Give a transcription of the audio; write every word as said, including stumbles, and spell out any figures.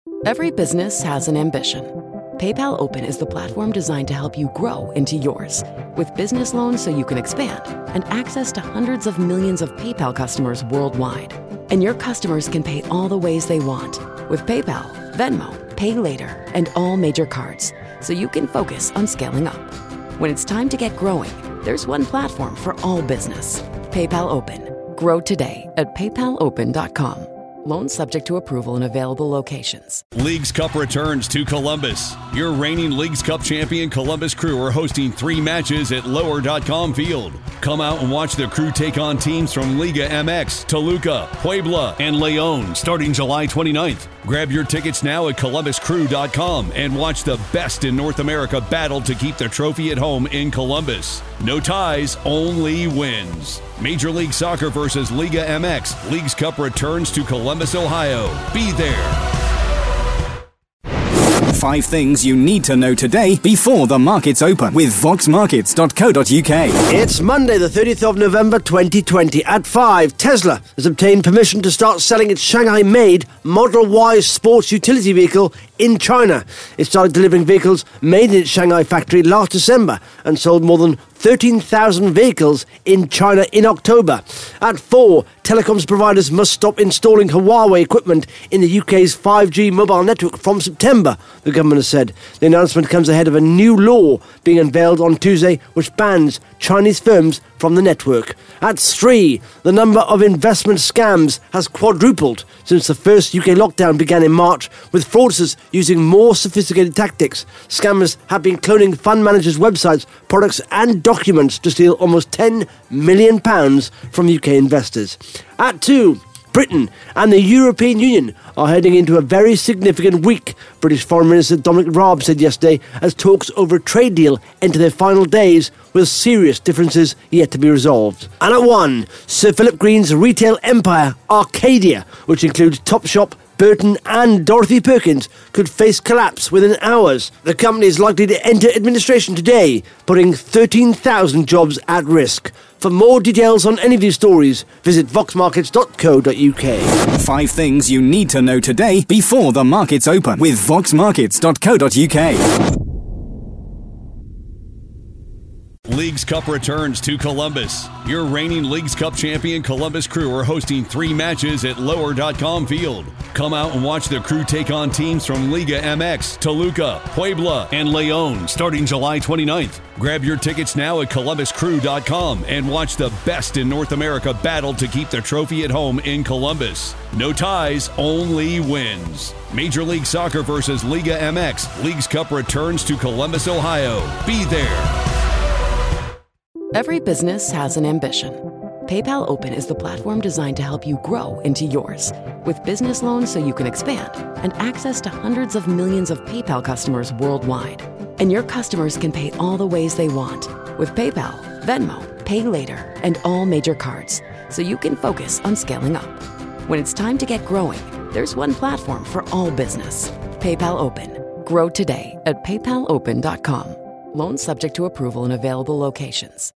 Every business has an ambition. PayPal Open is the platform designed to help you grow into yours. With business loans so you can expand and access to hundreds of millions of PayPal customers worldwide. And your customers can pay all the ways they want with PayPal, Venmo, Pay Later, and all major cards, so you can focus on scaling up. When it's time to get growing, there's one platform for all business. PayPal Open. Grow today at paypal open dot com. Loans subject to approval in available locations. Leagues Cup returns to Columbus. Your reigning Leagues Cup champion Columbus Crew are hosting three matches at lower dot com Field. Come out and watch the Crew take on teams from Liga M X, Toluca, Puebla, and León starting July twenty-ninth. Grab your tickets now at columbus crew dot com and watch the best in North America battle to keep the trophy at home in Columbus. No ties, only wins. Major League Soccer versus Liga M X. Leagues Cup returns to Columbus, Ohio. Be there. Five things you need to know today before the markets open with vox markets dot co dot uk. It's Monday, the thirtieth of November, twenty twenty. At five, Tesla has obtained permission to start selling its Shanghai-made Model Y sports utility vehicle in China. It started delivering vehicles made in its Shanghai factory last December and sold more than thirteen thousand vehicles in China in October. At four, telecoms providers must stop installing Huawei equipment in the U K's five G mobile network from September, the government has said. The announcement comes ahead of a new law being unveiled on Tuesday which bans Chinese firms from the network. At three, the number of investment scams has quadrupled since the first U K lockdown began in March, with fraudsters using more sophisticated tactics. Scammers have been cloning fund managers' websites, products and documents to steal almost ten million pounds from U K investors. At two, Britain and the European Union are heading into a very significant week, British Foreign Minister Dominic Raab said yesterday, as talks over a trade deal enter their final days with serious differences yet to be resolved. And at one, Sir Philip Green's retail empire, Arcadia, which includes Topshop, Burton and Dorothy Perkins, could face collapse within hours. The company is likely to enter administration today, putting thirteen thousand jobs at risk. For more details on any of these stories, visit vox markets dot co dot uk. Five things you need to know today before the markets open with vox markets dot co dot uk. Leagues Cup returns to Columbus. Your reigning Leagues Cup champion Columbus Crew are hosting three matches at lower dot com Field. Come out and watch the Crew take on teams from Liga M X, Toluca, Puebla, and León starting July twenty-ninth. Grab your tickets now at columbus crew dot com and watch the best in North America battle to keep the trophy at home in Columbus. No ties, only wins. Major League Soccer versus Liga M X. Leagues Cup returns to Columbus, Ohio. Be there. Every business has an ambition. PayPal Open is the platform designed to help you grow into yours. With business loans so you can expand and access to hundreds of millions of PayPal customers worldwide. And your customers can pay all the ways they want with PayPal, Venmo, Pay Later, and all major cards, so you can focus on scaling up. When it's time to get growing, there's one platform for all business. PayPal Open. Grow today at paypal open dot com. Loans subject to approval in available locations.